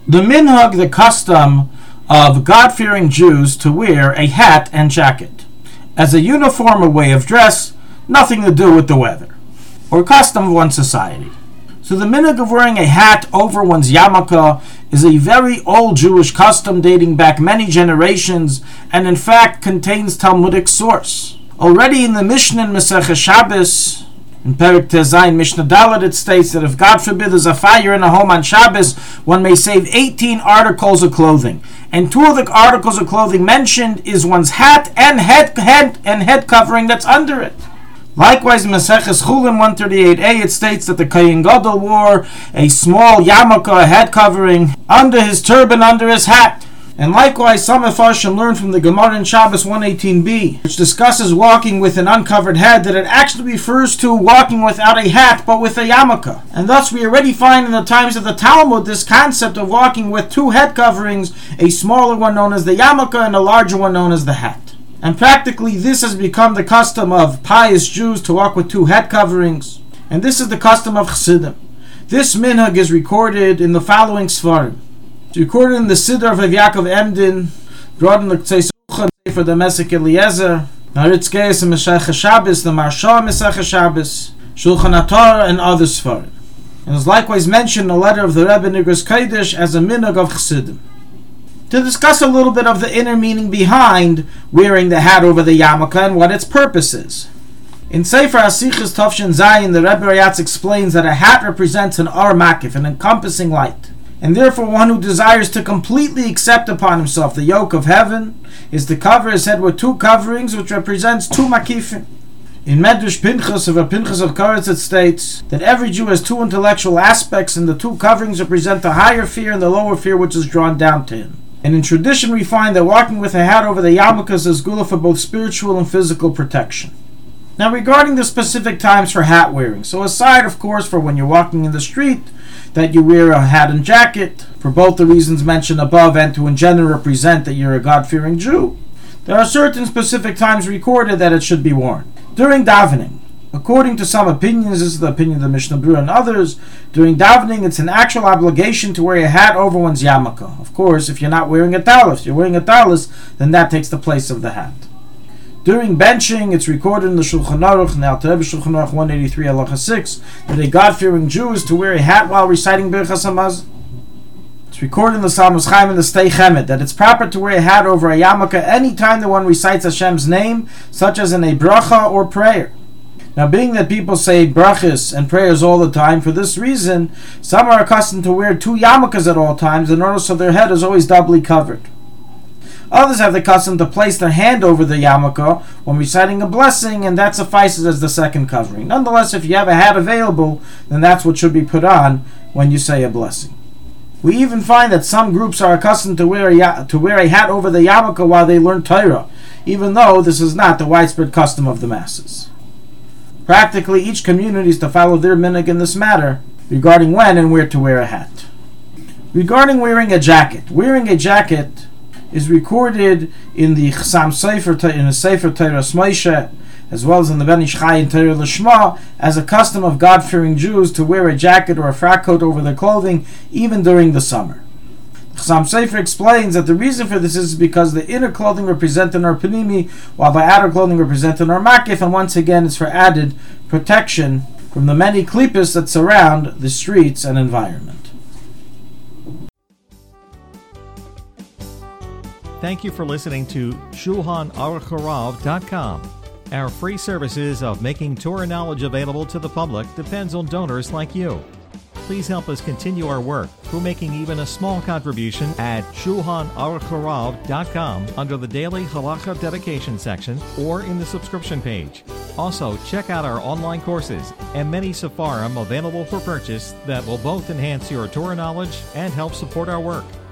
The minhag, the custom of God-fearing Jews to wear a hat and jacket as a uniform way of dress, nothing to do with the weather, or custom of one society. So the minhag of wearing a hat over one's yarmulke is a very old Jewish custom dating back many generations, and in fact contains Talmudic source. Already in the Mishnah in Masechah Shabbos, in Perek Tezayin Mishnah Dalet, it states that if God forbid there's a fire in a home on Shabbos, one may save 18 articles of clothing. And 2 of the articles of clothing mentioned is one's hat and head covering that's under it. Likewise, in Maseches Chulin 138a, it states that the Kohen Gadol wore a small yarmulke, a head covering, under his turban, under his hat. And likewise, some Mefarshim learn from the Gemara in Shabbos 118b, which discusses walking with an uncovered head, that it actually refers to walking without a hat, but with a yarmulke. And thus we already find in the times of the Talmud this concept of walking with 2 head coverings, a smaller one known as the yarmulke and a larger one known as the hat. And practically this has become the custom of pious Jews to walk with 2 head coverings. And this is the custom of Chassidim. This minhag is recorded in the following Sfarim. It's recorded in the Siddur of Yaakov Emden, brought in the Ktei Sucha for the Mesek Eliezer, Haritzkeis and Mesechah Shabbos, the Marsha Mesechah Shabbos, Shulchan Atar, and other Sfarim. And is likewise mentioned in the letter of the Rebbe Nigros Kodesh as a minhag of Chassidim. To discuss a little bit of the inner meaning behind wearing the hat over the yarmulke and what its purpose is. In Sefer HaSichos Tafshin Zayin, the Rebbe Rayatz explains that a hat represents an ar makif, an encompassing light, and therefore one who desires to completely accept upon himself the yoke of heaven is to cover his head with 2 coverings, which represents 2 makifim. In Medrash Pinchas of Pinchas of Koretz, it states that every Jew has 2 intellectual aspects, and the 2 coverings represent the higher fear and the lower fear which is drawn down to him. And in tradition we find that walking with a hat over the yarmulke is gula for both spiritual and physical protection. Now regarding the specific times for hat wearing, so aside of course for when you're walking in the street, that you wear a hat and jacket, for both the reasons mentioned above and to in general represent that you're a God-fearing Jew, there are certain specific times recorded that it should be worn. During davening, according to some opinions, this is the opinion of the Mishnah Berurah and others, during davening it's an actual obligation to wear a hat over one's yarmulke. Of course, if you're not wearing a talis, if you're wearing a talis, then that takes the place of the hat. During benching, it's recorded in the Shulchan Aruch, now Alter Rebbe Shulchan Aruch 183 Halacha 6, that a God-fearing Jew is to wear a hat while reciting Birchas Hamazon. It's recorded in the Salmos Chaim and the Stei Chemed that it's proper to wear a hat over a yarmulke any time that one recites Hashem's name, such as in a bracha or prayer. Now, being that people say brachas and prayers all the time, for this reason, some are accustomed to wear 2 yarmulkes at all times in order so their head is always doubly covered. Others have the custom to place their hand over the yarmulke when reciting a blessing, and that suffices as the second covering. Nonetheless, if you have a hat available, then that's what should be put on when you say a blessing. We even find that some groups are accustomed to wear a hat over the yarmulke while they learn Torah, even though this is not the widespread custom of the masses. Practically, each community is to follow their minhag in this matter regarding when and where to wear a hat. Regarding wearing a jacket is recorded in the Chassam Sefer, in the Sefer Teiras Moshe, as well as in the Ben Ish Chai and Torah Lishma, as a custom of God-fearing Jews to wear a jacket or a frock coat over their clothing, even during the summer. The Chassam Sefer explains that the reason for this is because the inner clothing represents an ar panimi, while the outer clothing represents an ar makif, and once again it's for added protection from the many klippas that surround the streets and environment. Thank you for listening to ShulchanAruchHarav.com. Our free services of making Torah knowledge available to the public depends on donors like you. Please help us continue our work through making even a small contribution at ShulchanAruchHarav.com under the Daily Halacha Dedication section or in the subscription page. Also, check out our online courses and many sefarim available for purchase that will both enhance your Torah knowledge and help support our work.